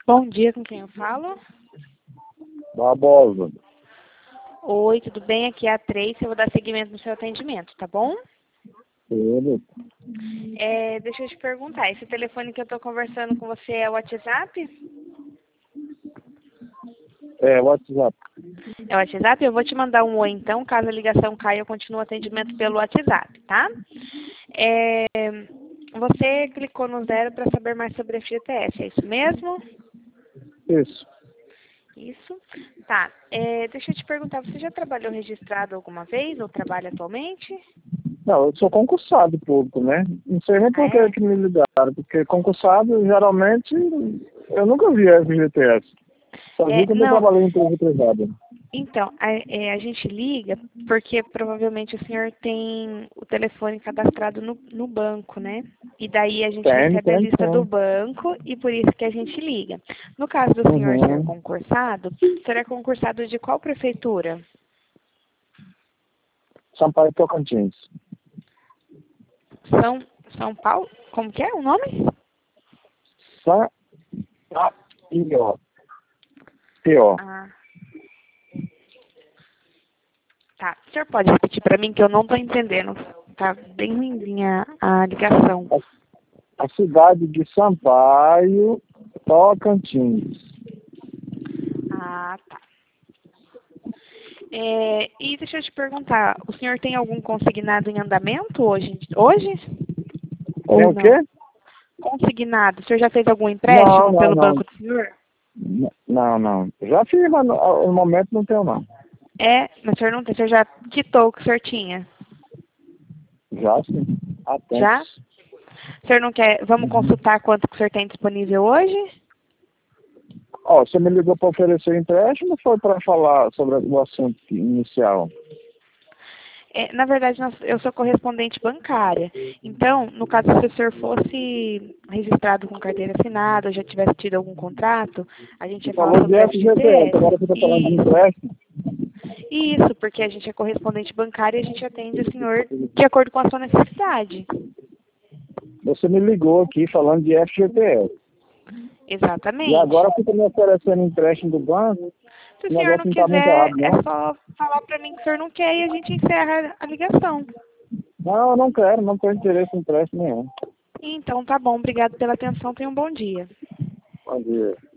Bom dia, com quem eu falo? Barbosa. Oi, tudo bem? Aqui é a Tracy, eu vou dar seguimento no seu atendimento, tá bom? Ele. Deixa eu te perguntar, esse telefone que eu tô conversando com você é o WhatsApp? É, WhatsApp. É o WhatsApp? Eu vou te mandar um oi então, caso a ligação caia, eu continuo o atendimento pelo WhatsApp, tá? É, Você clicou no 0 para saber mais sobre a FGTS, é isso mesmo? Isso. Isso. Tá. Deixa eu te perguntar, você já trabalhou registrado alguma vez ou trabalha atualmente? Não, eu sou concursado público, né? Não sei nem Ah, por que é? que me ligaram, porque concursado, geralmente, eu nunca vi FGTS. Só vi quando eu Não. trabalhei em empresa privada. Então, a gente liga porque provavelmente o senhor tem o telefone cadastrado no banco, né? E daí a gente Tem, recebe a tem, lista do tem. banco e por isso que a gente liga. No caso do senhor ser Uhum. concursado, será concursado de qual prefeitura? Sampaio Tocantins. São, São Paulo? Como que é o nome? Sampaio. Pior. Ah, tá. O senhor pode repetir para mim que eu não estou entendendo. Tá bem ruimzinha a ligação. A cidade de Sampaio Tocantins. Ah, tá. E deixa eu te perguntar, o senhor tem algum consignado em andamento hoje? Hoje? Tem Ou o quê? não? Consignado. O senhor já fez algum Não, empréstimo não, pelo não. banco do senhor? Não, não. Já fiz, mas no momento não tenho, não. Mas o senhor não tem, o senhor já quitou o que o senhor tinha? Já sim. Há Já? tempos. O senhor não quer, vamos Uhum. consultar quanto que o senhor tem disponível hoje? Ó, você me ligou para oferecer empréstimo ou foi para falar sobre o assunto inicial? Na verdade, eu sou correspondente bancária. Então, no caso, se o senhor fosse registrado com carteira assinada, ou já tivesse tido algum contrato, a gente Você ia falar falou de sobre a FGTS, FGTS. agora você está falando de Isso. empréstimo. Isso, porque a gente é correspondente bancário e a gente atende o senhor de acordo com a sua necessidade. Você me ligou aqui falando de FGTS. E Exatamente. agora você está me oferecendo empréstimo do banco, Se o o senhor negócio não não está muito errado, quiser, é não. só falar para mim que o senhor não quer e a gente encerra a ligação. Não, eu não quero, não tenho interesse em empréstimo nenhum. Então, tá bom. Obrigado pela atenção. Tenha um bom dia. Bom dia.